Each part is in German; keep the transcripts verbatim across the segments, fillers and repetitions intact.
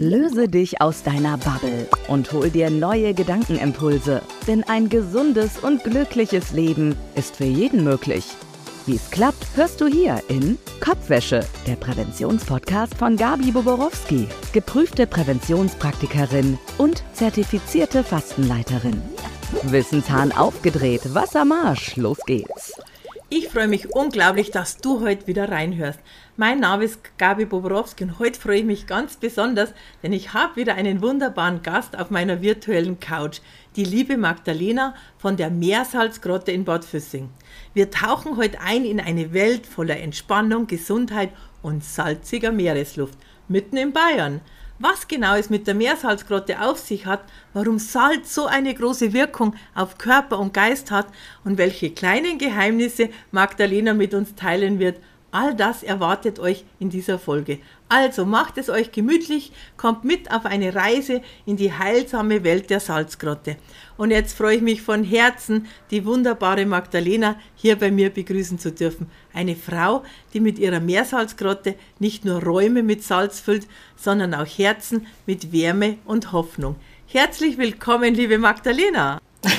Löse dich aus deiner Bubble und hol dir neue Gedankenimpulse. Denn ein gesundes und glückliches Leben ist für jeden möglich. Wie es klappt, hörst du hier in Kopfwäsche, der Präventionspodcast von Gabi Boborowski, geprüfte Präventionspraktikerin und zertifizierte Fastenleiterin. Wissenshahn aufgedreht, Wassermarsch, los geht's. Ich freue mich unglaublich, dass du heute wieder reinhörst. Mein Name ist Gabi Boborowski und heute freue ich mich ganz besonders, denn ich habe wieder einen wunderbaren Gast auf meiner virtuellen Couch, die liebe Magdalena von der Meersalzgrotte in Bad Füssing. Wir tauchen heute ein in eine Welt voller Entspannung, Gesundheit und salziger Meeresluft, mitten in Bayern. Was genau es mit der Meersalzgrotte auf sich hat, warum Salz so eine große Wirkung auf Körper und Geist hat und welche kleinen Geheimnisse Magdalena mit uns teilen wird, all das erwartet euch in dieser Folge. Also macht es euch gemütlich, kommt mit auf eine Reise in die heilsame Welt der Salzgrotte. Und jetzt freue ich mich von Herzen, die wunderbare Magdalena hier bei mir begrüßen zu dürfen. Eine Frau, die mit ihrer Meersalzgrotte nicht nur Räume mit Salz füllt, sondern auch Herzen mit Wärme und Hoffnung. Herzlich willkommen, liebe Magdalena.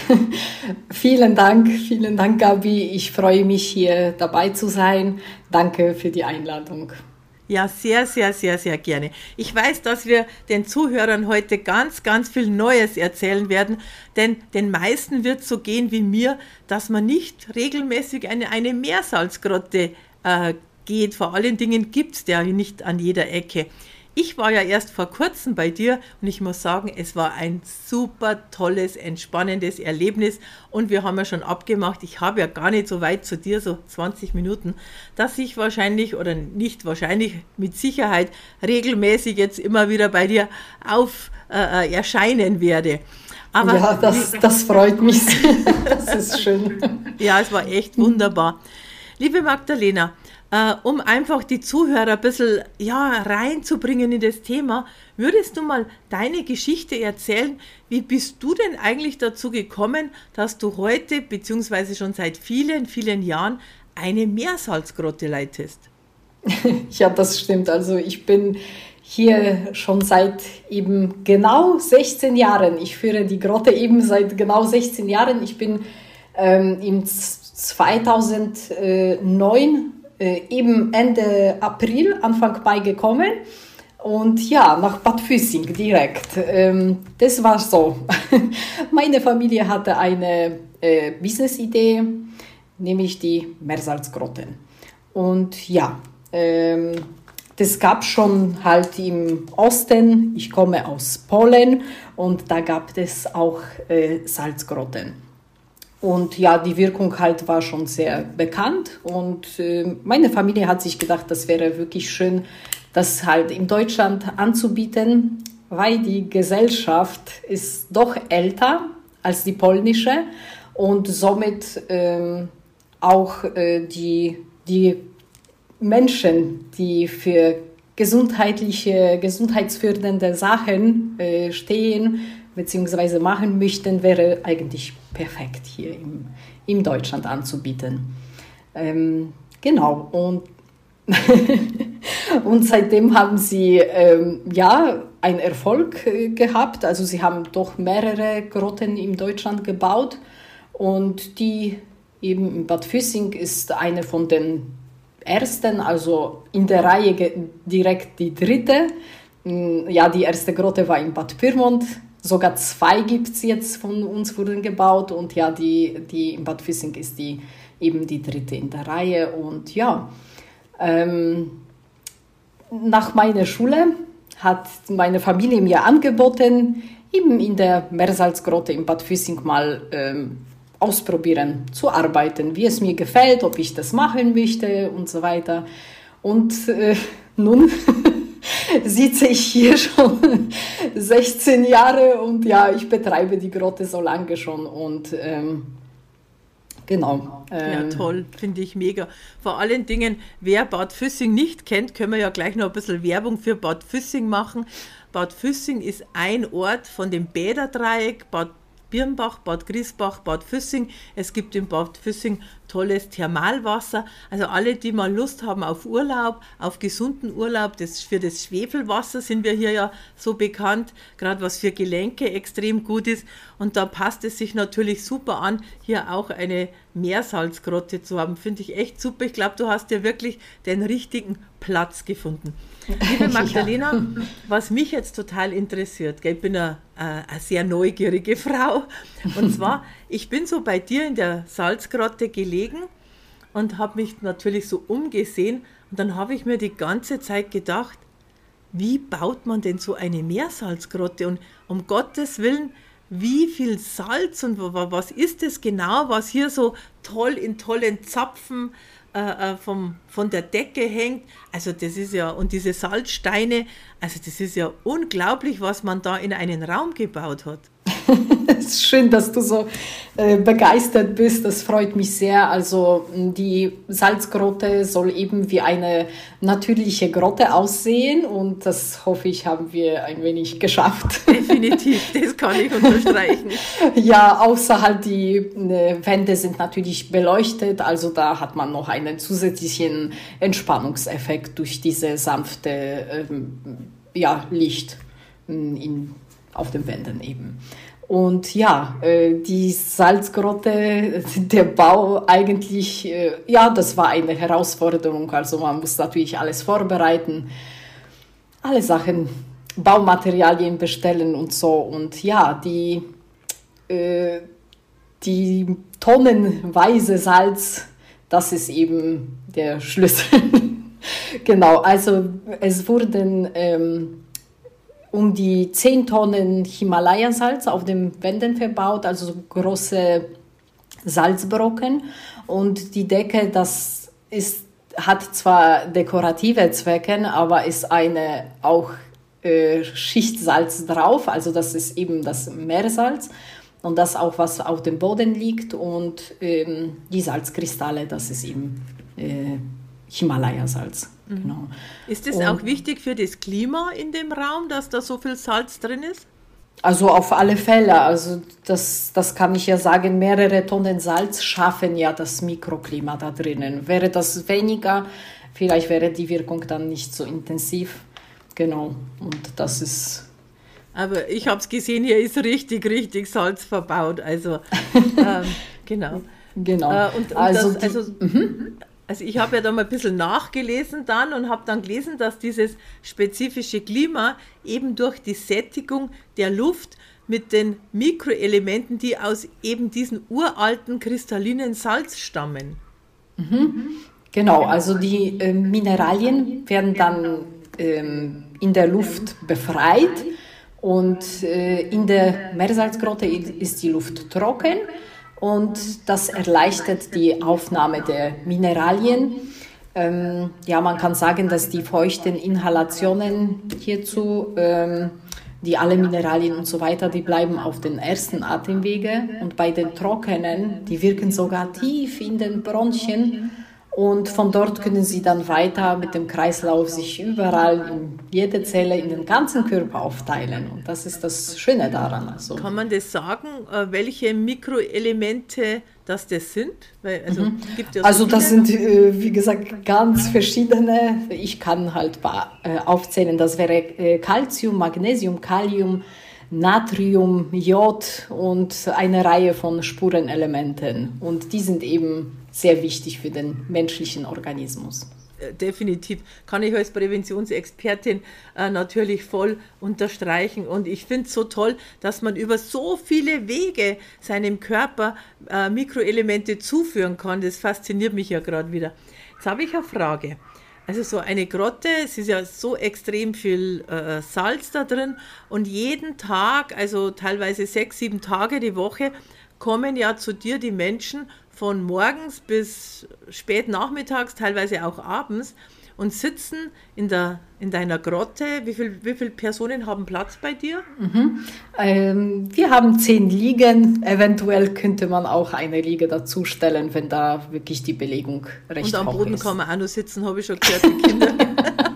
Vielen Dank, vielen Dank, Gabi. Ich freue mich, hier dabei zu sein. Danke für die Einladung. Ja, sehr, sehr, sehr, sehr gerne. Ich weiß, dass wir den Zuhörern heute ganz, ganz viel Neues erzählen werden, denn den meisten wird es so gehen wie mir, dass man nicht regelmäßig eine, eine Meersalzgrotte äh, geht. Vor allen Dingen gibt es der nicht an jeder Ecke. Ich war ja erst vor kurzem bei dir und ich muss sagen, es war ein super tolles, entspannendes Erlebnis und wir haben ja schon abgemacht, ich habe ja gar nicht so weit zu dir, so zwanzig Minuten, dass ich wahrscheinlich oder nicht wahrscheinlich, mit Sicherheit regelmäßig jetzt immer wieder bei dir auf äh, erscheinen werde. Aber ja, das, das freut mich sehr. Das ist schön. Ja, es war echt wunderbar. Liebe Magdalena, Uh, um einfach die Zuhörer ein bisschen ja, reinzubringen in das Thema, würdest du mal deine Geschichte erzählen? Wie bist du denn eigentlich dazu gekommen, dass du heute, beziehungsweise schon seit vielen, vielen Jahren, eine Meersalzgrotte leitest? Ja, das stimmt. Also ich bin hier schon seit eben genau sechzehn Jahren. Ich führe die Grotte eben seit genau sechzehn Jahren. Ich bin ähm, im zweitausendneun eben Ende April, Anfang Mai gekommen und ja, nach Bad Füssing direkt. Das war so. Meine Familie hatte eine Business-Idee, nämlich die Meersalzgrotte. Und ja, das gab schon halt im Osten, ich komme aus Polen und da gab es auch Salzgrotten. Und ja, die Wirkung halt war schon sehr bekannt und äh, meine Familie hat sich gedacht, das wäre wirklich schön, das halt in Deutschland anzubieten, weil die Gesellschaft ist doch älter als die polnische und somit ähm, auch äh, die, die Menschen, die für gesundheitliche, gesundheitsfördernde Sachen äh, stehen, beziehungsweise machen möchten, wäre eigentlich perfekt hier im, in Deutschland anzubieten. Ähm, genau, und, und seitdem haben sie ähm, ja einen Erfolg äh, gehabt. Also sie haben doch mehrere Grotten in Deutschland gebaut und die eben in Bad Füssing ist eine von den ersten, also in der Reihe ge- direkt die dritte. Ja, die erste Grotte war in Bad Pyrmont. Sogar zwei gibt es jetzt von uns, wurden gebaut und ja, die, die in Bad Füssing ist die eben die dritte in der Reihe und ja, ähm, nach meiner Schule hat meine Familie mir angeboten, eben in der Meersalzgrotte in Bad Füssing mal ähm, ausprobieren, zu arbeiten, wie es mir gefällt, ob ich das machen möchte und so weiter und äh, nun sitze ich hier schon sechzehn Jahre und ja, ich betreibe die Grotte so lange schon und ähm, genau. Ähm, ja, toll, finde ich mega. Vor allen Dingen, wer Bad Füssing nicht kennt, können wir ja gleich noch ein bisschen Werbung für Bad Füssing machen. Bad Füssing ist ein Ort von dem Bäderdreieck, Bad Birnbach, Bad Griesbach, Bad Füssing. Es gibt in Bad Füssing tolles Thermalwasser. Also alle, die mal Lust haben auf Urlaub, auf gesunden Urlaub, das, für das Schwefelwasser sind wir hier ja so bekannt, gerade was für Gelenke extrem gut ist. Und da passt es sich natürlich super an, hier auch eine Meersalzgrotte zu haben. Finde ich echt super. Ich glaube, du hast ja wirklich den richtigen Platz gefunden. Liebe Magdalena, ja. Was mich jetzt total interessiert, ich bin eine, eine sehr neugierige Frau, und zwar, ich bin so bei dir in der Salzgrotte gelegen und habe mich natürlich so umgesehen, und dann habe ich mir die ganze Zeit gedacht, wie baut man denn so eine Meersalzgrotte, und um Gottes Willen, wie viel Salz und was ist es genau, was hier so toll in tollen Zapfen äh, vom, von der Decke hängt. Also das ist ja, und diese Salzsteine, also das ist ja unglaublich, was man da in einen Raum gebaut hat. Es ist schön, dass du so äh, begeistert bist, das freut mich sehr. Also die Salzgrotte soll eben wie eine natürliche Grotte aussehen, und das, hoffe ich, haben wir ein wenig geschafft. Definitiv, das kann ich unterstreichen. Ja, außer halt die äh, Wände sind natürlich beleuchtet, also da hat man noch einen zusätzlichen Entspannungseffekt durch diese sanfte ähm, ja, Licht in, auf den Wänden eben. Und ja, äh, die Salzgrotte, der Bau eigentlich, äh, ja, das war eine Herausforderung. Also man muss natürlich alles vorbereiten, alle Sachen, Baumaterialien bestellen und so. Und ja, die, äh, die tonnenweise Salz, das ist eben der Schlüssel. Genau, also es wurden ähm, um die zehn Tonnen Himalaya-Salz auf den Wänden verbaut, also so große Salzbrocken. Und die Decke, das ist, hat zwar dekorative Zwecke, aber ist eine auch äh, Schicht Salz drauf, also das ist eben das Meersalz. Und das auch, was auf dem Boden liegt. Und ähm, die Salzkristalle, das ist eben äh, Himalaya-Salz. Mhm. Genau. Ist es und, auch wichtig für das Klima in dem Raum, dass da so viel Salz drin ist? Also auf alle Fälle. Also das, das kann ich ja sagen, mehrere Tonnen Salz schaffen ja das Mikroklima da drinnen. Wäre das weniger, vielleicht wäre die Wirkung dann nicht so intensiv. Genau, und das ist... Aber ich habe es gesehen, hier ist richtig, richtig Salz verbaut. Also, ähm, genau. Genau. Äh, und, und also, das, also, mhm. also ich habe ja da mal ein bisschen nachgelesen dann und habe dann gelesen, dass dieses spezifische Klima eben durch die Sättigung der Luft mit den Mikroelementen, die aus eben diesen uralten kristallinen Salz stammen. Mhm. Genau, also die äh, Mineralien werden dann ähm, in der Luft befreit. Und äh, in der Meersalzgrotte ist die Luft trocken, und das erleichtert die Aufnahme der Mineralien. Ähm, ja, man kann sagen, dass die feuchten Inhalationen hierzu, ähm, die alle Mineralien und so weiter, die bleiben auf den ersten Atemwege, und bei den trockenen, die wirken sogar tief in den Bronchien. Und von dort können sie dann weiter mit dem Kreislauf sich überall in jede Zelle, in den ganzen Körper aufteilen. Und das ist das Schöne daran. Also. Kann man das sagen, welche Mikroelemente das, das sind? Weil, also mhm. gibt ja so also das viele. sind, wie gesagt, ganz verschiedene. Ich kann halt aufzählen, das wäre Calcium, Magnesium, Kalium, Natrium, Jod und eine Reihe von Spurenelementen. Und die sind eben sehr wichtig für den menschlichen Organismus. Definitiv. Kann ich als Präventionsexpertin äh, natürlich voll unterstreichen. Und ich finde es so toll, dass man über so viele Wege seinem Körper äh, Mikroelemente zuführen kann. Das fasziniert mich ja gerade wieder. Jetzt habe ich eine Frage. Also so eine Grotte, es ist ja so extrem viel äh, Salz da drin, und jeden Tag, also teilweise sechs, sieben Tage die Woche, kommen ja zu dir die Menschen von morgens bis spät nachmittags, teilweise auch abends, und sitzen in, der, in deiner Grotte. Wie viel, wie viele Personen haben Platz bei dir? Mhm. Ähm, wir haben zehn Liegen. Eventuell könnte man auch eine Liege dazustellen, wenn da wirklich die Belegung recht hoch ist. Und am Boden ist. Kann man auch noch sitzen, habe ich schon gehört, die Kinder.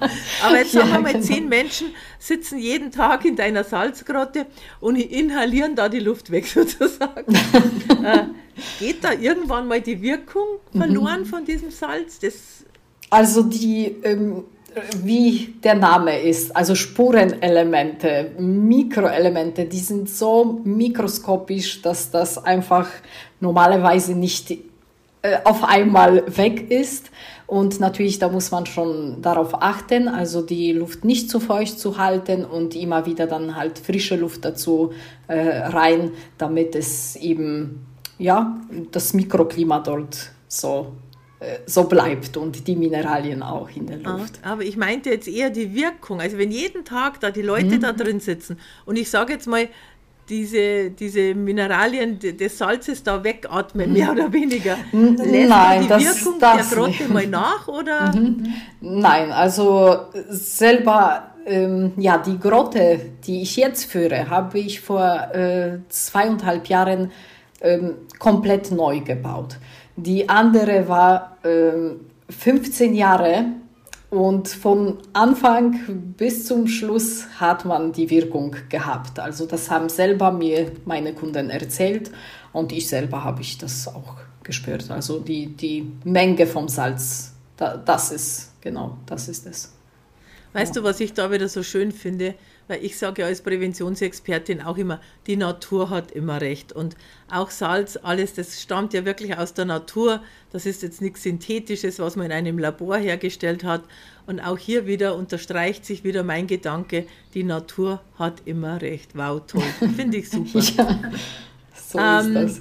Aber jetzt sagen Ja, wir mal, genau. zehn Menschen sitzen jeden Tag in deiner Salzgrotte und inhalieren da die Luft weg sozusagen. äh, geht da irgendwann mal die Wirkung verloren von diesem Salz? Das Also die, ähm, wie der Name ist, also Spurenelemente, Mikroelemente, die sind so mikroskopisch, dass das einfach normalerweise nicht äh, auf einmal weg ist. Und natürlich, da muss man schon darauf achten, also die Luft nicht zu feucht zu halten und immer wieder dann halt frische Luft dazu äh, rein, damit es eben, ja, das Mikroklima dort so so bleibt und die Mineralien auch in der Luft. Ah, aber ich meinte jetzt eher die Wirkung. Also wenn jeden Tag da die Leute mhm. da drin sitzen und ich sage jetzt mal, diese, diese Mineralien des Salzes da wegatmen, mehr oder weniger. Lässt Nein, die das, Wirkung das der Grotte nicht. mal nach? Oder? Mhm. Nein, also selber, ähm, ja, die Grotte, die ich jetzt führe, habe ich vor äh, zweieinhalb Jahren ähm, komplett neu gebaut. Die andere war ähm, fünfzehn Jahre und von Anfang bis zum Schluss hat man die Wirkung gehabt. Also das haben selber mir meine Kunden erzählt und ich selber habe ich das auch gespürt. Also die, die Menge vom Salz, da, das ist, genau, das ist es. Weißt ja. du, was ich da wieder so schön finde? Weil ich sage ja als Präventionsexpertin auch immer, die Natur hat immer recht. Und auch Salz, alles, das stammt ja wirklich aus der Natur. Das ist jetzt nichts Synthetisches, was man in einem Labor hergestellt hat. Und auch hier wieder unterstreicht sich wieder mein Gedanke, die Natur hat immer recht. Wow, toll. Finde ich super. Ja, so ähm, ist das.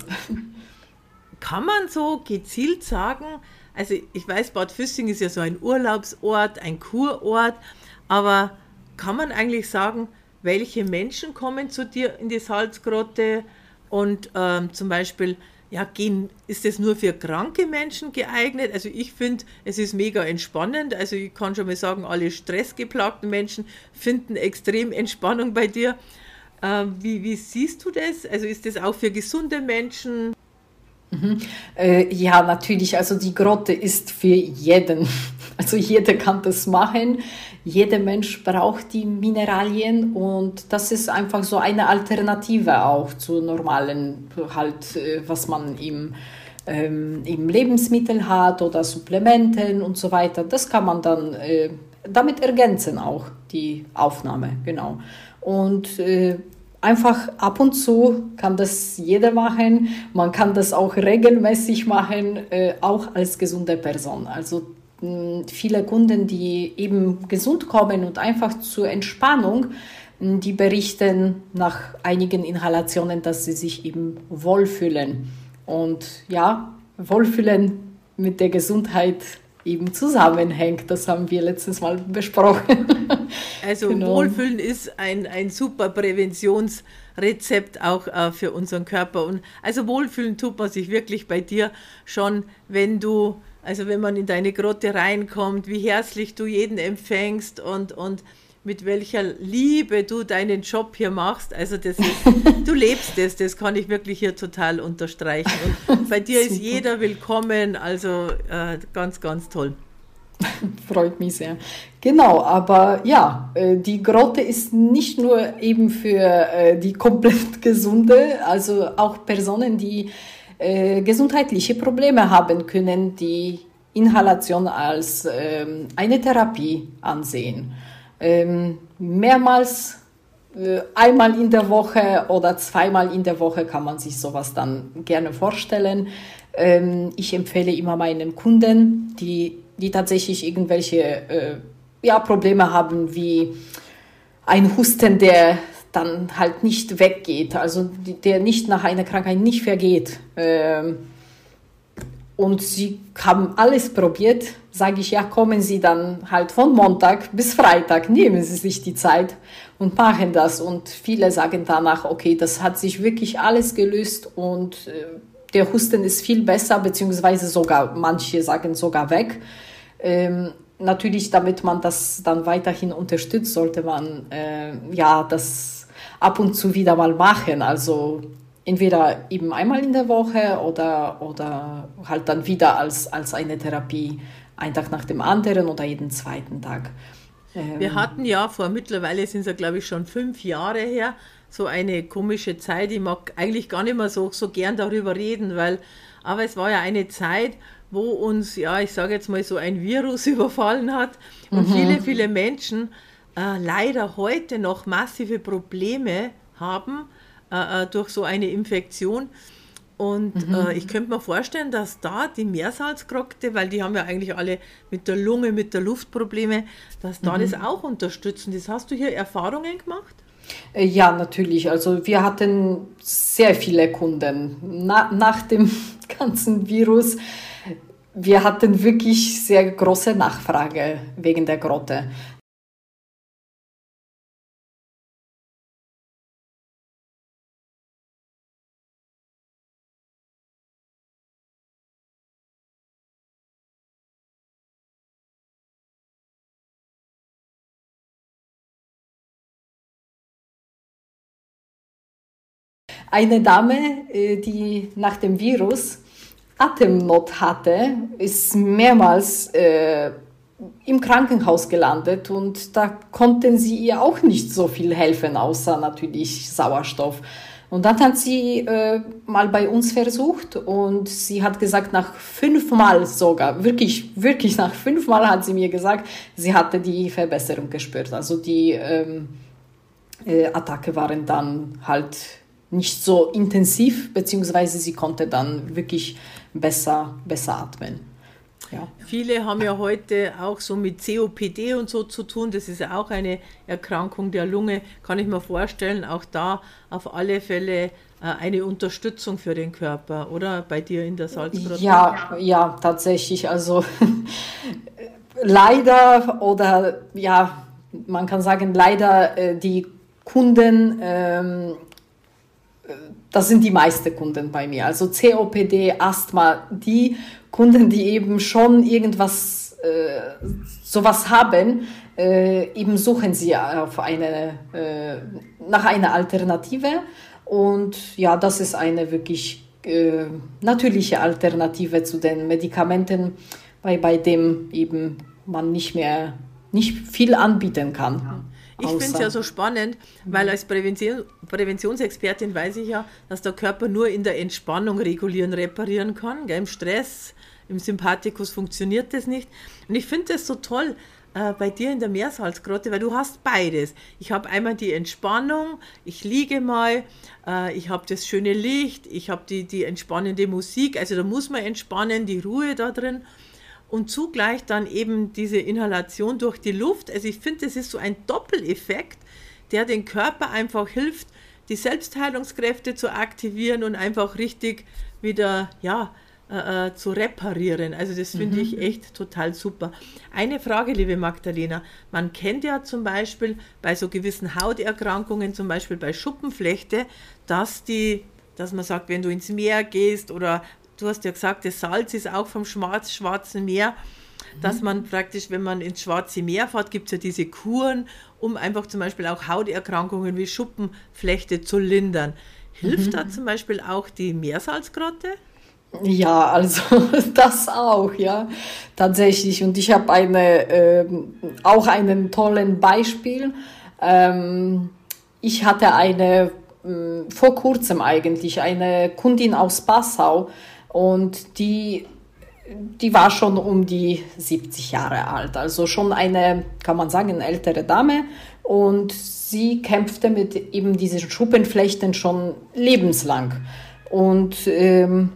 Kann man so gezielt sagen, also ich weiß, Bad Füssing ist ja so ein Urlaubsort, ein Kurort, aber kann man eigentlich sagen, welche Menschen kommen zu dir in die Salzgrotte und ähm, zum Beispiel, ja, gehen, ist das nur für kranke Menschen geeignet? Also ich finde, es ist mega entspannend. Also ich kann schon mal sagen, alle stressgeplagten Menschen finden extrem Entspannung bei dir. Ähm, wie, wie siehst du das? Also ist das auch für gesunde Menschen? Mhm. Äh, ja, natürlich. Also die Grotte ist für jeden. Also jeder kann das machen. Jeder Mensch braucht die Mineralien und das ist einfach so eine Alternative auch zu normalen, halt, was man im, ähm, im Lebensmittel hat oder Supplementen und so weiter. Das kann man dann äh, damit ergänzen auch, die Aufnahme, genau. Und äh, einfach ab und zu kann das jeder machen. Man kann das auch regelmäßig machen, äh, auch als gesunde Person. Also viele Kunden, die eben gesund kommen und einfach zur Entspannung, die berichten nach einigen Inhalationen, dass sie sich eben wohlfühlen. Und ja, Wohlfühlen mit der Gesundheit eben zusammenhängt. Das haben wir letztes Mal besprochen. Also genau. Wohlfühlen ist ein, ein super Präventionsrezept auch äh, für unseren Körper. Und also wohlfühlen tut man sich wirklich bei dir schon, wenn du Also wenn man in deine Grotte reinkommt, wie herzlich du jeden empfängst und, und mit welcher Liebe du deinen Job hier machst. Also das ist, du lebst das, das kann ich wirklich hier total unterstreichen. Und bei dir ist jeder willkommen, also äh, ganz, ganz toll. Freut mich sehr. Genau, aber ja, die Grotte ist nicht nur eben für die komplett Gesunde, also auch Personen, die Äh, gesundheitliche Probleme haben können, die Inhalation als ähm, eine Therapie ansehen. Ähm, mehrmals, äh, einmal in der Woche oder zweimal in der Woche kann man sich sowas dann gerne vorstellen. Ähm, ich empfehle immer meinen Kunden, die, die tatsächlich irgendwelche äh, ja, Probleme haben, wie ein Husten, der dann halt nicht weggeht, also der nicht nach einer Krankheit nicht vergeht. Und sie haben alles probiert, sage ich, ja, kommen Sie dann halt von Montag bis Freitag, nehmen Sie sich die Zeit und machen das. Und viele sagen danach, okay, das hat sich wirklich alles gelöst und der Husten ist viel besser, beziehungsweise sogar, manche sagen sogar weg. Natürlich, damit man das dann weiterhin unterstützt, sollte man äh, ja das ab und zu wieder mal machen. Also entweder eben einmal in der Woche oder, oder halt dann wieder als, als eine Therapie, ein Tag nach dem anderen oder jeden zweiten Tag. Ähm, Wir hatten ja vor, mittlerweile sind es ja glaube ich schon fünf Jahre her, so eine komische Zeit. Ich mag eigentlich gar nicht mehr so, so gern darüber reden, weil, aber es war ja eine Zeit, wo uns, ja, ich sage jetzt mal so ein Virus überfallen hat und mhm. viele, viele Menschen äh, leider heute noch massive Probleme haben äh, durch so eine Infektion. Und mhm. äh, ich könnte mir vorstellen, dass da die Meersalzkrokte, weil die haben ja eigentlich alle mit der Lunge, mit der Luft Probleme, dass da mhm. das auch unterstützen. Das hast du hier Erfahrungen gemacht? Ja, natürlich. Also wir hatten sehr viele Kunden Na, nach dem ganzen Virus. Wir hatten wirklich sehr große Nachfrage wegen der Grotte. Eine Dame, die nach dem Virus Atemnot hatte, ist mehrmals äh, im Krankenhaus gelandet und da konnten sie ihr auch nicht so viel helfen, außer natürlich Sauerstoff. Und dann hat sie äh, mal bei uns versucht und sie hat gesagt, nach fünfmal sogar, wirklich, wirklich nach fünfmal hat sie mir gesagt, sie hatte die Verbesserung gespürt. Also die ähm, äh, Attacke waren dann halt nicht so intensiv, beziehungsweise sie konnte dann wirklich besser, besser atmen. Ja. Viele haben ja heute auch so mit C O P D und so zu tun. Das ist ja auch eine Erkrankung der Lunge, kann ich mir vorstellen. Auch da auf alle Fälle äh, eine Unterstützung für den Körper, oder? Bei dir in der Salzgrotte? Ja, ja, tatsächlich. Also leider oder ja, man kann sagen, leider äh, die Kunden, ähm, das sind die meisten Kunden bei mir. Also C O P D, Asthma, die Kunden, die eben schon irgendwas, äh, sowas haben, äh, eben suchen sie auf eine, äh, nach einer Alternative. Und ja, das ist eine wirklich äh, natürliche Alternative zu den Medikamenten, weil bei dem eben man nicht mehr, nicht viel anbieten kann. Ja. Ich finde es ja so spannend, weil als Prävention, Präventionsexpertin weiß ich ja, dass der Körper nur in der Entspannung regulieren, reparieren kann. Gell? Im Stress, im Sympathikus funktioniert das nicht. Und ich finde das so toll äh, bei dir in der Meersalzgrotte, weil du hast beides. Ich habe einmal die Entspannung, ich liege mal, äh, ich habe das schöne Licht, ich habe die, die entspannende Musik, also da muss man entspannen, die Ruhe da drin. Und zugleich dann eben diese Inhalation durch die Luft. Also ich finde, das ist so ein Doppeleffekt, der den Körper einfach hilft, die Selbstheilungskräfte zu aktivieren und einfach richtig wieder, ja, äh, zu reparieren. Also das finde mhm. ich echt total super. Eine Frage, liebe Magdalena, man kennt ja zum Beispiel bei so gewissen Hauterkrankungen, zum Beispiel bei Schuppenflechte, dass die, dass man sagt, wenn du ins Meer gehst oder du hast ja gesagt, das Salz ist auch vom Schwarz, Schwarzen Meer, mhm. dass man praktisch, wenn man ins Schwarze Meer fährt, gibt es ja diese Kuren, um einfach zum Beispiel auch Hauterkrankungen wie Schuppenflechte zu lindern. Hilft mhm. da zum Beispiel auch die Meersalzgrotte? Ja, also das auch, ja, tatsächlich. Und ich habe eine, äh, auch einen tollen Beispiel. Ähm, ich hatte eine, äh, vor kurzem eigentlich, eine Kundin aus Passau, und die, die war schon um die siebzig Jahre alt, also schon eine, kann man sagen, ältere Dame. Und sie kämpfte mit eben diesen Schuppenflechten schon lebenslang. Und ähm,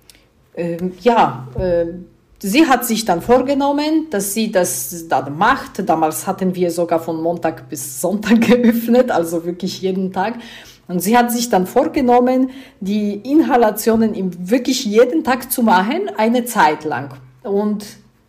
ähm, ja, äh, sie hat sich dann vorgenommen, dass sie das dann macht. Damals hatten wir sogar von Montag bis Sonntag geöffnet, also wirklich jeden Tag. Und sie hat sich dann vorgenommen, die Inhalationen im wirklich jeden Tag zu machen, eine Zeit lang. Und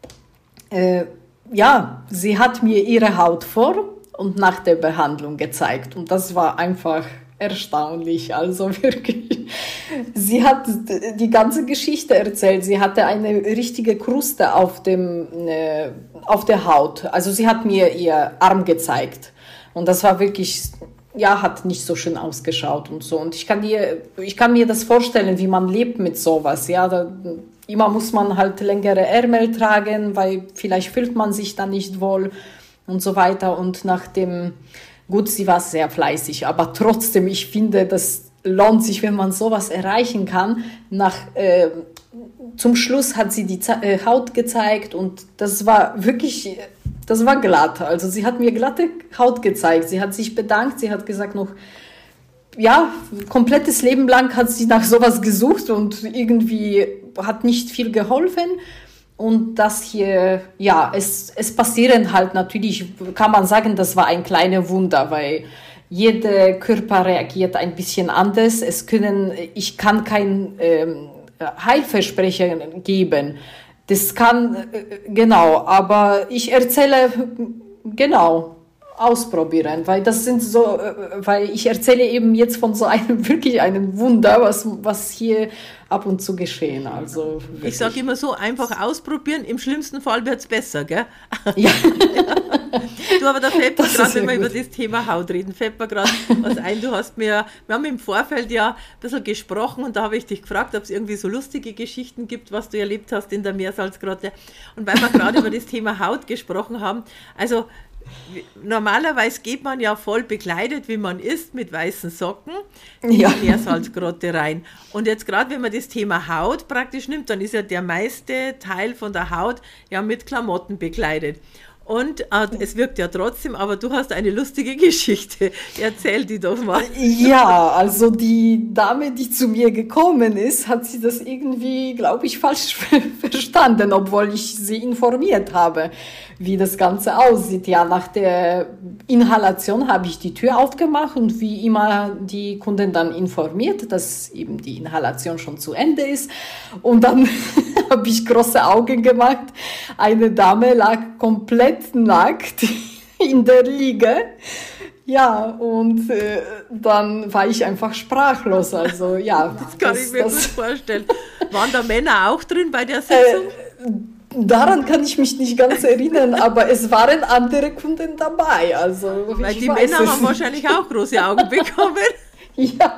äh, ja, sie hat mir ihre Haut vor und nach der Behandlung gezeigt. Und das war einfach erstaunlich, also wirklich. Sie hat die ganze Geschichte erzählt. Sie hatte eine richtige Kruste auf dem, äh, auf der Haut. Also sie hat mir ihr Arm gezeigt. Und das war wirklich, ja, hat nicht so schön ausgeschaut und so. Und ich kann dir, ich kann mir das vorstellen, wie man lebt mit sowas. Ja, da, immer muss man halt längere Ärmel tragen, weil vielleicht fühlt man sich dann nicht wohl. und so weiter. Und nach dem, gut, sie war sehr fleißig, aber trotzdem, ich finde, das lohnt sich, wenn man sowas erreichen kann. Nach, äh, zum Schluss hat sie die Ze- äh, Haut gezeigt und das war wirklich, das war glatt. Also sie hat mir glatte Haut gezeigt. Sie hat sich bedankt, sie hat gesagt noch, ja, komplettes Leben lang hat sie nach sowas gesucht und irgendwie hat nicht viel geholfen. Und das hier, ja, es, es passieren halt natürlich, kann man sagen, das war ein kleines Wunder, weil jeder Körper reagiert ein bisschen anders. Es können, ich kann kein ähm, Heilversprechen geben. Das kann, äh, genau, aber ich erzähle, genau, ausprobieren, weil das sind so, weil ich erzähle eben jetzt von so einem, wirklich einem Wunder, was, was hier ab und zu geschehen, also wirklich. Ich sage immer so, einfach ausprobieren, im schlimmsten Fall wird es besser, gell? Ja. Du, aber da fällt mir gerade, wenn wir über das Thema Haut reden, fällt mir gerade was ein, du hast mir, wir haben im Vorfeld ja ein bisschen gesprochen und da habe ich dich gefragt, ob es irgendwie so lustige Geschichten gibt, was du erlebt hast in der Meersalzgrotte, und weil wir gerade über das Thema Haut gesprochen haben, also normalerweise geht man ja voll bekleidet, wie man ist, mit weißen Socken in ja. die Meersalzgrotte rein. Und jetzt gerade, wenn man das Thema Haut praktisch nimmt, dann ist ja der meiste Teil von der Haut ja mit Klamotten bekleidet. Und äh, es wirkt ja trotzdem, aber du hast eine lustige Geschichte. Erzähl die doch mal. Ja, also die Dame, die zu mir gekommen ist, hat sie das irgendwie, glaube ich, falsch verstanden, obwohl ich sie informiert habe, wie das Ganze aussieht. Ja, nach der Inhalation habe ich die Tür aufgemacht und wie immer die Kunden dann informiert, dass eben die Inhalation schon zu Ende ist. Und dann habe ich große Augen gemacht. Eine Dame lag komplett nackt in der Liege. Ja, und äh, dann war ich einfach sprachlos. Also ja, das kann das, ich mir das, gut vorstellen. Waren da Männer auch drin bei der Sitzung? Äh, Daran kann ich mich nicht ganz erinnern, aber es waren andere Kunden dabei. Also, weil die Männer haben nicht. Wahrscheinlich auch große Augen bekommen. Ja,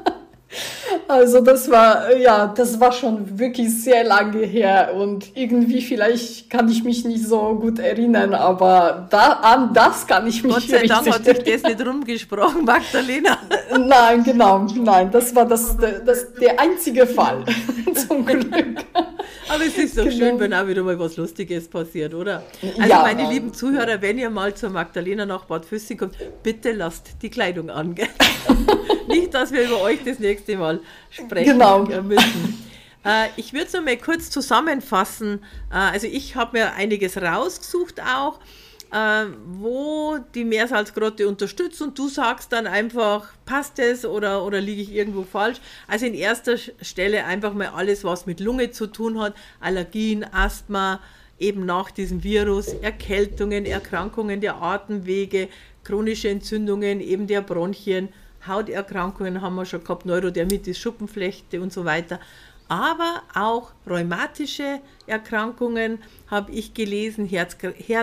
also das war, ja, das war schon wirklich sehr lange her und irgendwie vielleicht kann ich mich nicht so gut erinnern, aber da, an das kann ich mich Gott sei Dank hat sich das nicht rumgesprochen, Magdalena. Nein, genau, nein, das war das, das, der einzige Fall, zum Glück. Aber es ist doch genau. schön, wenn auch wieder mal was Lustiges passiert, oder? Also ja, meine lieben Zuhörer, wenn ihr mal zur Magdalena nach Bad Füssing kommt, bitte lasst die Kleidung an. Gell? Nicht, dass wir über euch das nächste Mal sprechen genau. müssen. Äh, ich würde es noch mal kurz zusammenfassen. Äh, also ich habe mir einiges rausgesucht auch, äh, wo die Meersalzgrotte unterstützt und du sagst dann einfach, passt es oder, oder liege ich irgendwo falsch? Also in erster Stelle einfach mal alles, was mit Lunge zu tun hat, Allergien, Asthma, eben nach diesem Virus, Erkältungen, Erkrankungen der Atemwege, chronische Entzündungen eben der Bronchien, Hauterkrankungen haben wir schon gehabt, Neurodermitis, Schuppenflechte und so weiter. Aber auch rheumatische Erkrankungen habe ich gelesen, Herz,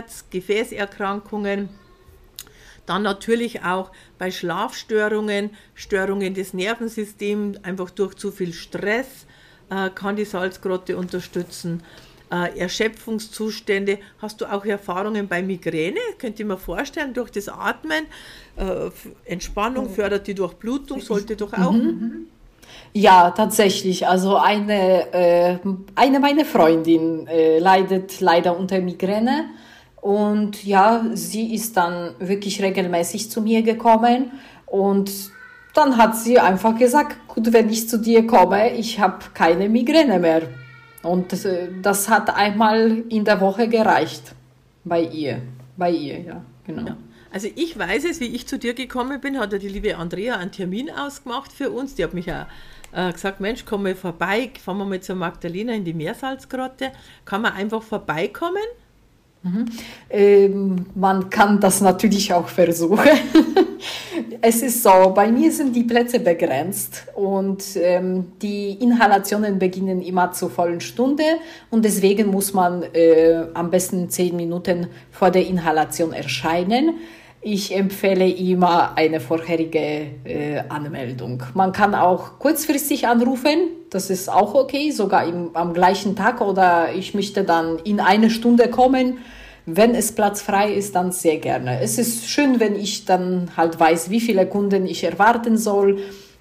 Herz-Gefäßerkrankungen. Dann natürlich auch bei Schlafstörungen, Störungen des Nervensystems, einfach durch zu viel Stress äh, kann die Salzgrotte unterstützen. Äh, Erschöpfungszustände. Hast du auch Erfahrungen bei Migräne? Könnt ihr mir vorstellen, durch das Atmen, äh, Entspannung fördert die Durchblutung, sollte doch auch... Mhm. Ja, tatsächlich. Also eine, äh, eine meiner Freundinnen äh, leidet leider unter Migräne und ja, sie ist dann wirklich regelmäßig zu mir gekommen und dann hat sie einfach gesagt, gut, wenn ich zu dir komme, ich habe keine Migräne mehr. Und das, das hat einmal in der Woche gereicht bei ihr. Bei ihr, ja, genau. Ja. Also ich weiß es, wie ich zu dir gekommen bin, hat ja die liebe Andrea einen Termin ausgemacht für uns. Die hat mich auch äh, gesagt, Mensch, komm mal vorbei, fahren wir mal zur Magdalena in die Meersalzgrotte. Kann man einfach vorbeikommen? Mhm. Ähm, man kann das natürlich auch versuchen. Es ist so, bei mir sind die Plätze begrenzt und ähm, die Inhalationen beginnen immer zur vollen Stunde und deswegen muss man äh, am besten zehn Minuten vor der Inhalation erscheinen. Ich empfehle immer eine vorherige äh, Anmeldung. Man kann auch kurzfristig anrufen, das ist auch okay, sogar im, am gleichen Tag oder ich möchte dann in eine Stunde kommen. wenn es Platz frei ist, dann sehr gerne. Es ist schön, wenn ich dann halt weiß, wie viele Kunden ich erwarten soll,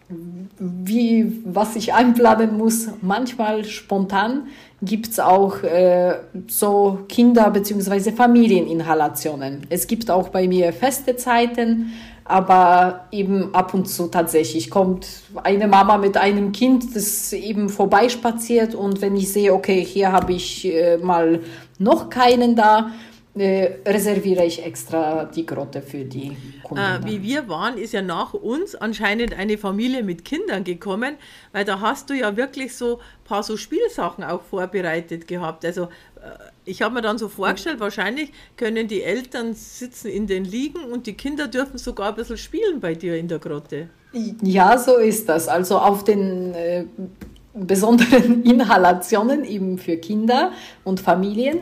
wie, was ich einplanen muss. Manchmal spontan gibt es auch äh, so Kinder- bzw. Familieninhalationen. Es gibt auch bei mir feste Zeiten, aber eben ab und zu tatsächlich kommt eine Mama mit einem Kind, das eben vorbeispaziert, und wenn ich sehe, okay, hier habe ich äh, mal noch keinen da, Äh, reserviere ich extra die Grotte für die Kunden. Äh, wie wir waren, ist ja nach uns anscheinend eine Familie mit Kindern gekommen, weil da hast du ja wirklich so ein paar so Spielsachen auch vorbereitet gehabt. Also äh, ich habe mir dann so vorgestellt, wahrscheinlich können die Eltern sitzen in den Liegen und die Kinder dürfen sogar ein bisschen spielen bei dir in der Grotte. Ja, so ist das. Also auf den äh, besonderen Inhalationen eben für Kinder und Familien.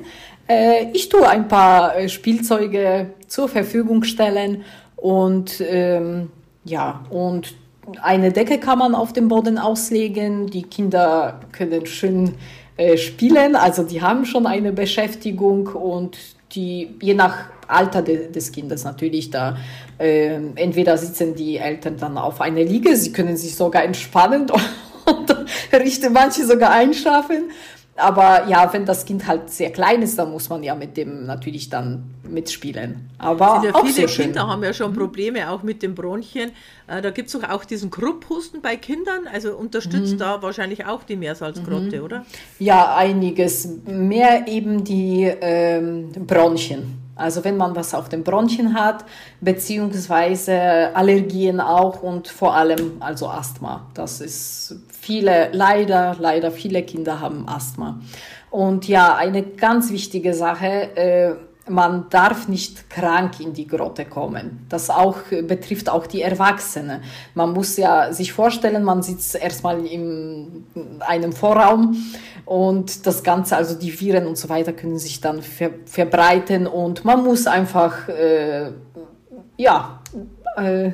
Ich tue ein paar Spielzeuge zur Verfügung stellen und ähm, ja, und eine Decke kann man auf dem Boden auslegen. Die Kinder können schön äh, spielen, also die haben schon eine Beschäftigung, und die je nach Alter de, des Kindes natürlich da äh, entweder sitzen die Eltern dann auf einer Liege, sie können sich sogar entspannen und richten manche sogar einschlafen. Aber ja, wenn das Kind halt sehr klein ist, dann muss man ja mit dem natürlich dann mitspielen. Aber sind ja auch viele sehr schön. Kinder haben ja schon Probleme auch mit den Bronchien. Da gibt es doch auch diesen Krupphusten bei Kindern. Also unterstützt mhm. da wahrscheinlich auch die Meersalzgrotte, mhm. oder? Ja, einiges. Mehr eben die ähm, Bronchien. Also wenn man was auf den Bronchien hat, beziehungsweise Allergien auch, und vor allem also Asthma. Das ist viele, leider, leider viele Kinder haben Asthma. Und ja, eine ganz wichtige Sache, äh, man darf nicht krank in die Grotte kommen. Das auch betrifft auch die Erwachsenen. Man muss ja sich vorstellen, man sitzt erstmal in einem Vorraum und das Ganze, also die Viren und so weiter, können sich dann ver- verbreiten, und man muss einfach, äh, ja, äh,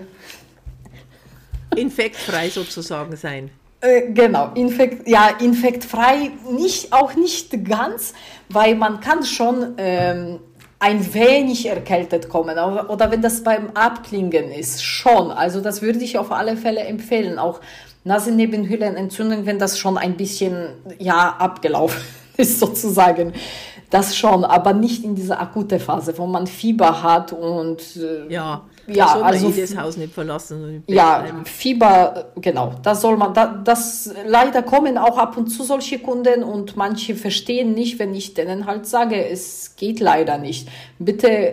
infektfrei sozusagen sein. Äh, genau, Infekt, ja, infektfrei nicht, auch nicht ganz, weil man kann schon ähm, ein wenig erkältet kommen, oder, oder wenn das beim Abklingen ist, schon. Also das würde ich auf alle Fälle empfehlen, auch Nasennebenhöhlenentzündung, wenn das schon ein bisschen, ja, abgelaufen ist sozusagen. Das schon, aber nicht in dieser akute Phase, wo man Fieber hat und äh, ja, ja, soll man also eh das Haus nicht verlassen. Ja, Fieber, genau, das soll man, da, das leider kommen auch ab und zu solche Kunden, und manche verstehen nicht, wenn ich denen halt sage, es geht leider nicht. Bitte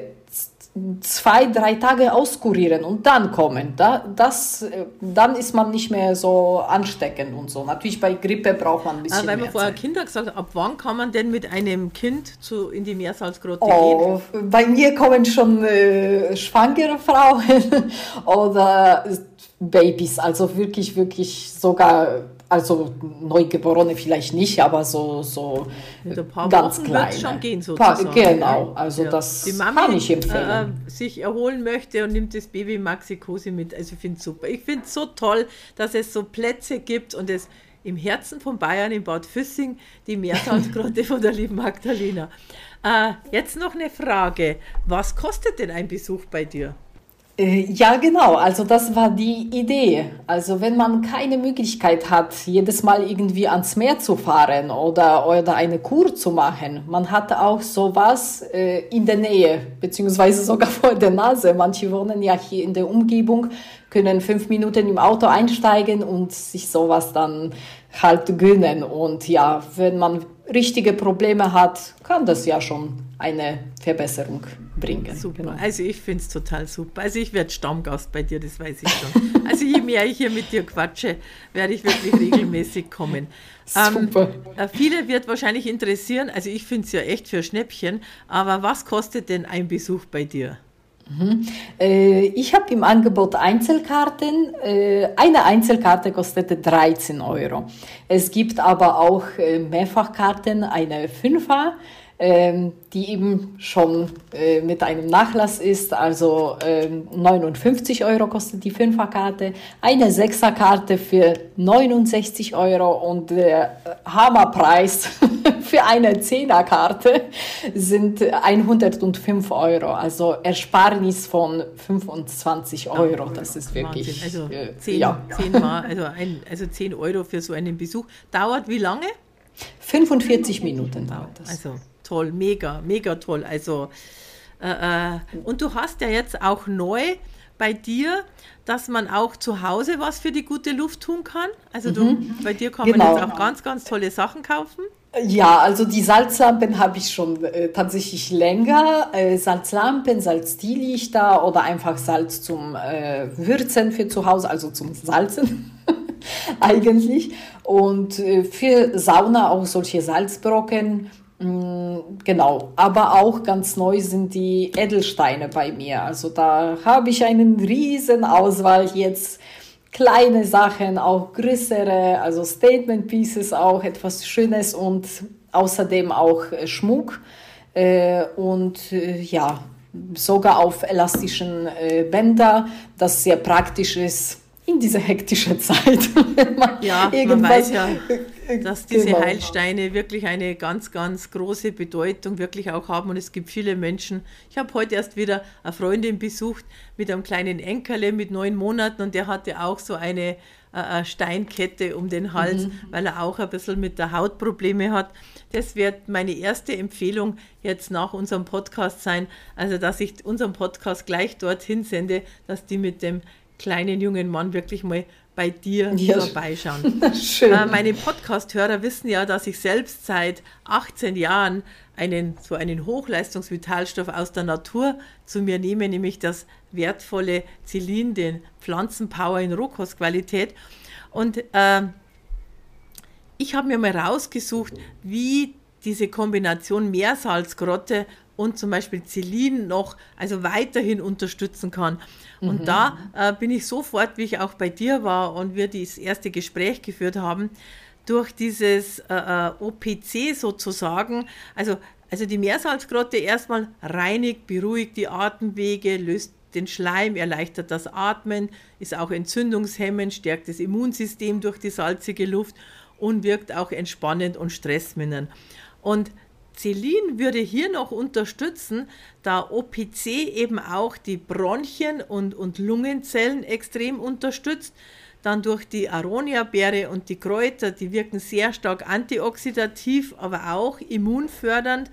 zwei, drei Tage auskurieren und dann kommen. Da, das, dann ist man nicht mehr so ansteckend und so. Natürlich bei Grippe braucht man ein bisschen mehr. Weil man vorher Zeit. Kinder gesagt hat, ab wann kann man denn mit einem Kind zu, in die Meersalzgrotte oh, gehen? Bei mir kommen schon äh, schwangere Frauen oder Babys, also wirklich, wirklich sogar, also Neugeborene vielleicht nicht, aber so, so mit ein paar ganz Wochen kleine. Wird es schon gehen, sozusagen. Genau, also ja. Das die Mami, kann ich empfehlen. Äh, sich erholen möchte und nimmt das Baby Maxi-Cosi mit. Also ich finde es super. Ich finde es so toll, dass es so Plätze gibt und es im Herzen von Bayern, in Bad Füssing, die Meersalzgrotte von der lieben Magdalena. Äh, jetzt noch eine Frage. Was kostet denn ein Besuch bei dir? Ja, genau. Also das war die Idee. Also wenn man keine Möglichkeit hat, jedes Mal irgendwie ans Meer zu fahren oder, oder eine Kur zu machen, man hat auch sowas äh, in der Nähe, beziehungsweise sogar vor der Nase. Manche wohnen ja hier in der Umgebung, können fünf Minuten im Auto einsteigen und sich sowas dann halt gönnen. Und ja, wenn man richtige Probleme hat, kann das ja schon eine Verbesserung bringen. Super, genau. Also ich finde es total super. Also ich werde Stammgast bei dir, das weiß ich schon. Also je mehr ich hier mit dir quatsche, werde ich wirklich regelmäßig kommen. Super. Ähm, viele wird wahrscheinlich interessieren, also ich finde es ja echt für Schnäppchen, aber was kostet denn ein Besuch bei dir? Mhm. Äh, ich habe im Angebot Einzelkarten. Äh, eine Einzelkarte kostet dreizehn Euro. Es gibt aber auch äh, Mehrfachkarten, eine Fünfer. ähm, die eben schon äh, mit einem Nachlass ist. Also ähm, neunundfünfzig Euro kostet die Fünferkarte, eine Sechserkarte für neunundsechzig Euro und der Hammerpreis für eine Zehnerkarte sind hundertfünf Euro. Also Ersparnis von fünfundzwanzig Euro. Das ist wirklich... Wahnsinn. Also äh, zehn, ja. zehn Mal, also, ein, also zehn Euro für so einen Besuch. Dauert wie lange? fünfundvierzig Minuten dauert das. Also toll, mega, mega toll. Also äh, äh, und du hast ja jetzt auch neu bei dir, dass man auch zu Hause was für die gute Luft tun kann. Also du, mhm. bei dir kann genau. man jetzt auch ganz, ganz tolle Sachen kaufen. Ja, also die Salzlampen habe ich schon äh, tatsächlich länger. Äh, Salzlampen, Salzteelichter oder einfach Salz zum äh, Würzen für zu Hause, also zum Salzen eigentlich. Und äh, für Sauna auch solche Salzbrocken. Mh, genau, aber auch ganz neu sind die Edelsteine bei mir. Also da habe ich einen riesen Auswahl jetzt. Kleine Sachen, auch größere, also Statement Pieces, auch etwas Schönes und außerdem auch Schmuck äh, und äh, ja, sogar auf elastischen äh, Bänder, das sehr praktisch ist in dieser hektischen Zeit. man ja, man weiß ja, dass diese genau. Heilsteine wirklich eine ganz, ganz große Bedeutung wirklich auch haben und es gibt viele Menschen. Ich habe heute erst wieder eine Freundin besucht mit einem kleinen Enkerle mit neun Monaten und der hatte auch so eine äh, Steinkette um den Hals, mhm. weil er auch ein bisschen mit der Haut Probleme hat. Das wird meine erste Empfehlung jetzt nach unserem Podcast sein, also dass ich unseren Podcast gleich dorthin sende, dass die mit dem kleinen jungen Mann wirklich mal bei dir ja. vorbeischauen. Schön. Äh, meine Podcast-Hörer wissen ja, dass ich selbst seit achtzehn Jahren einen, so einen Hochleistungsvitalstoff aus der Natur zu mir nehme, nämlich das wertvolle Zelin, den Pflanzenpower in Rohkostqualität. Und äh, ich habe mir mal rausgesucht, wie diese Kombination Meersalzgrotte und zum Beispiel Zelin noch also weiterhin unterstützen kann. Und mhm. da äh, bin ich sofort, wie ich auch bei dir war und wir das erste Gespräch geführt haben, durch dieses äh, O P C sozusagen, also, also die Meersalzgrotte erstmal reinigt, beruhigt die Atemwege, löst den Schleim, erleichtert das Atmen, ist auch entzündungshemmend, stärkt das Immunsystem durch die salzige Luft und wirkt auch entspannend und stressmindernd. Und Zelin würde hier noch unterstützen, da O P C eben auch die Bronchien und, und Lungenzellen extrem unterstützt. Dann durch die Aronia-Beere und die Kräuter, die wirken sehr stark antioxidativ, aber auch immunfördernd.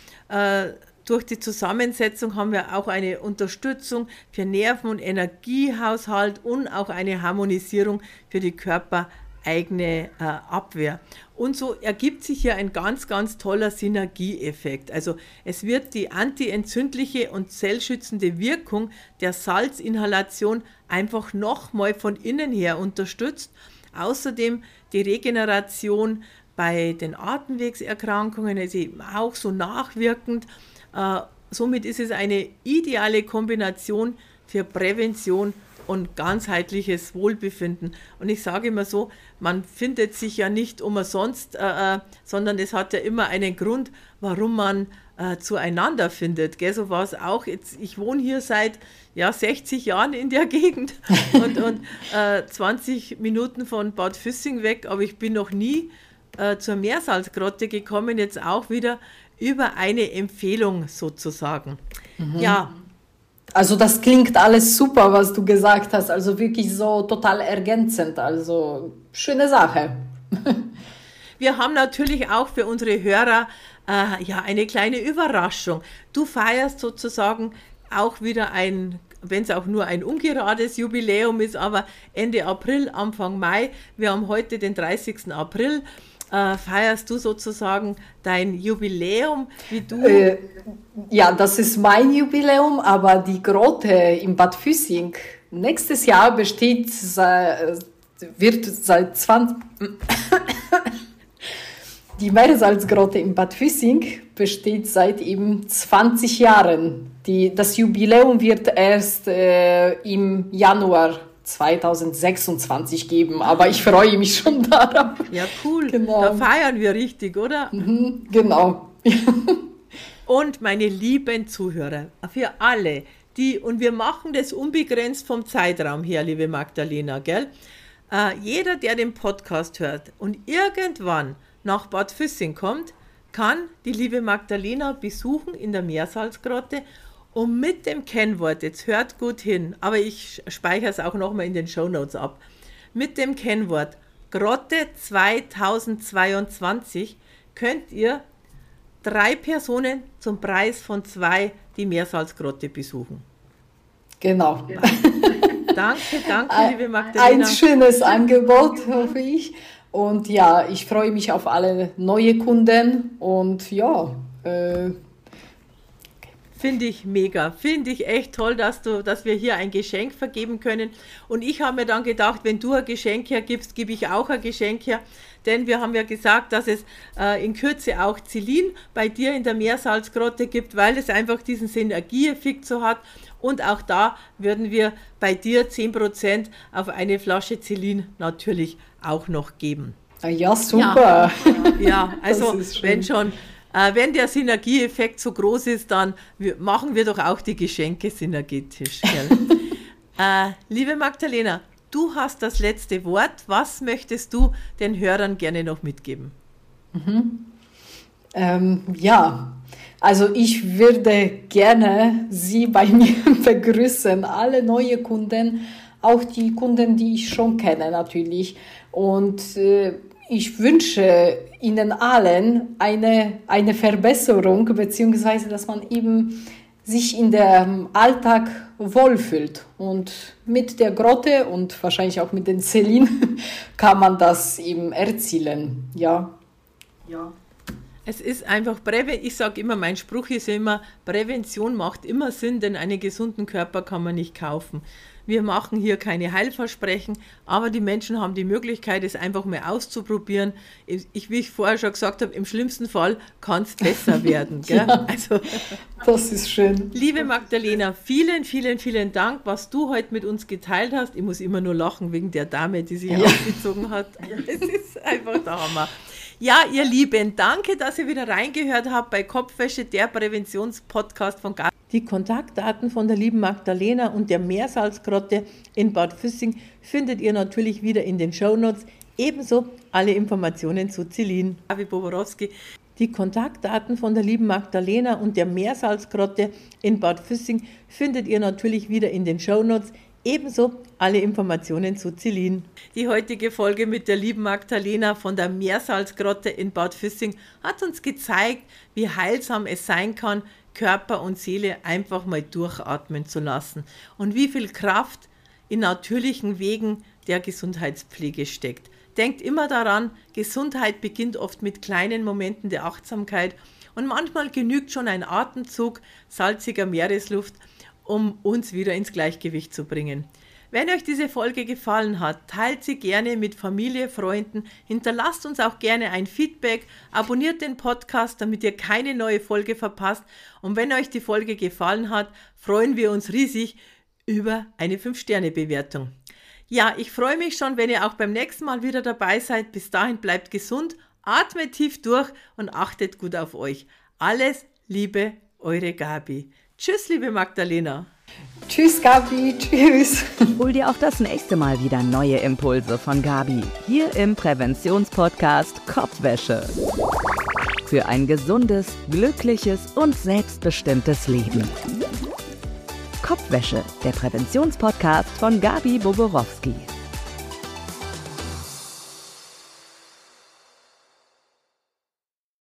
Äh, durch die Zusammensetzung haben wir auch eine Unterstützung für Nerven- und Energiehaushalt und auch eine Harmonisierung für die Körper. Eigene äh, Abwehr. Und so ergibt sich hier ein ganz, ganz toller Synergieeffekt. Also es wird die antientzündliche und zellschützende Wirkung der Salzinhalation einfach nochmal von innen her unterstützt. Außerdem die Regeneration bei den Atemwegserkrankungen ist eben auch so nachwirkend. Äh, somit ist es eine ideale Kombination für Prävention und ganzheitliches Wohlbefinden. Und ich sage immer so, man findet sich ja nicht umsonst, äh, sondern es hat ja immer einen Grund, warum man äh, zueinander findet. Gell? So war es auch. Jetzt, ich wohne hier seit ja, sechzig Jahren in der Gegend und, und äh, zwanzig Minuten von Bad Füssing weg, aber ich bin noch nie äh, zur Meersalzgrotte gekommen, jetzt auch wieder über eine Empfehlung sozusagen. Mhm. Ja. Also das klingt alles super, was du gesagt hast, also wirklich so total ergänzend, also schöne Sache. Wir haben natürlich auch für unsere Hörer äh, ja, eine kleine Überraschung. Du feierst sozusagen auch wieder ein, wenn es auch nur ein ungerades Jubiläum ist, aber Ende April, Anfang Mai, wir haben heute den dreißigsten April, Äh, feierst du sozusagen dein Jubiläum, wie du... Äh, ja, das ist mein Jubiläum, aber die Grotte in Bad Füssing nächstes Jahr besteht, wird seit zwanzig... Die Meersalzgrotte in Bad Füssing besteht seit eben zwanzig Jahren. Die, das Jubiläum wird erst äh, im Januar zweitausendsechsundzwanzig geben, aber ich freue mich schon darauf. Ja, cool. Genau. Da feiern wir richtig, oder? Mhm, genau. Und meine lieben Zuhörer, für alle, die, und wir machen das unbegrenzt vom Zeitraum her, liebe Magdalena, gell? Äh, jeder, der den Podcast hört und irgendwann nach Bad Füssing kommt, kann die liebe Magdalena besuchen in der Meersalzgrotte und mit dem Kennwort, jetzt hört gut hin, aber ich speichere es auch nochmal in den Shownotes ab, mit dem Kennwort Grotte zweitausendzweiundzwanzig könnt ihr drei Personen zum Preis von zwei die Meersalzgrotte besuchen. Genau. Danke, danke, liebe Magdalena. Ein schönes Angebot, hoffe ich. Und ja, ich freue mich auf alle neue Kunden und ja. Äh, Finde ich mega, finde ich echt toll, dass, du, dass wir hier ein Geschenk vergeben können. Und ich habe mir dann gedacht, wenn du ein Geschenk hergibst, gebe ich auch ein Geschenk her. Denn wir haben ja gesagt, dass es äh, in Kürze auch Zelin bei dir in der Meersalzgrotte gibt, weil es einfach diesen Synergieeffekt so hat. Und auch da würden wir bei dir zehn Prozent auf eine Flasche Zelin natürlich auch noch geben. Ja, super. Ja, ja, also wenn schon, äh, wenn der Synergieeffekt so groß ist, dann wir, machen wir doch auch die Geschenke synergetisch. äh, liebe Magdalena, du hast das letzte Wort. Was möchtest du den Hörern gerne noch mitgeben? Mhm. Ähm, ja, also ich würde gerne Sie bei mir begrüßen, alle neue Kunden, auch die Kunden, die ich schon kenne natürlich. Und äh, ich wünsche Ihnen allen eine, eine Verbesserung, beziehungsweise dass man eben sich in dem Alltag wohlfühlt. Und mit der Grotte und wahrscheinlich auch mit den Zelin kann man das eben erzielen. Ja. Ja. Es ist einfach, ich sage immer, mein Spruch ist immer, Prävention macht immer Sinn, denn einen gesunden Körper kann man nicht kaufen. Wir machen hier keine Heilversprechen, aber die Menschen haben die Möglichkeit, es einfach mal auszuprobieren. Ich, wie ich vorher schon gesagt habe, im schlimmsten Fall kann es besser werden. Gell? Ja, also, das ist schön. Liebe Magdalena, vielen, vielen, vielen Dank, was du heute mit uns geteilt hast. Ich muss immer nur lachen wegen der Dame, die sich ja. ausgezogen hat. Es ist einfach der Hammer. Ja, ihr Lieben, danke, dass ihr wieder reingehört habt bei Kopfwäsche, der Präventionspodcast von Gabi. Die Kontaktdaten von der lieben Magdalena und der Meersalzgrotte in Bad Füssing findet ihr natürlich wieder in den Shownotes. Ebenso alle Informationen zu Zelin. Gabi Boborowski. Die Kontaktdaten von der lieben Magdalena und der Meersalzgrotte in Bad Füssing findet ihr natürlich wieder in den Shownotes. Ebenso alle Informationen zu Zelin. Die heutige Folge mit der lieben Magdalena von der Meersalzgrotte in Bad Füssing hat uns gezeigt, wie heilsam es sein kann, Körper und Seele einfach mal durchatmen zu lassen und wie viel Kraft in natürlichen Wegen der Gesundheitspflege steckt. Denkt immer daran, Gesundheit beginnt oft mit kleinen Momenten der Achtsamkeit und manchmal genügt schon ein Atemzug salziger Meeresluft, um uns wieder ins Gleichgewicht zu bringen. Wenn euch diese Folge gefallen hat, teilt sie gerne mit Familie, Freunden, hinterlasst uns auch gerne ein Feedback, abonniert den Podcast, damit ihr keine neue Folge verpasst und wenn euch die Folge gefallen hat, freuen wir uns riesig über eine fünf Sterne Bewertung. Ja, ich freue mich schon, wenn ihr auch beim nächsten Mal wieder dabei seid. Bis dahin bleibt gesund, atmet tief durch und achtet gut auf euch. Alles Liebe, eure Gabi. Tschüss, liebe Magdalena. Tschüss, Gabi. Tschüss. Hol dir auch das nächste Mal wieder neue Impulse von Gabi. Hier im Präventionspodcast Kopfwäsche. Für ein gesundes, glückliches und selbstbestimmtes Leben. Kopfwäsche, der Präventionspodcast von Gabi Boborowski.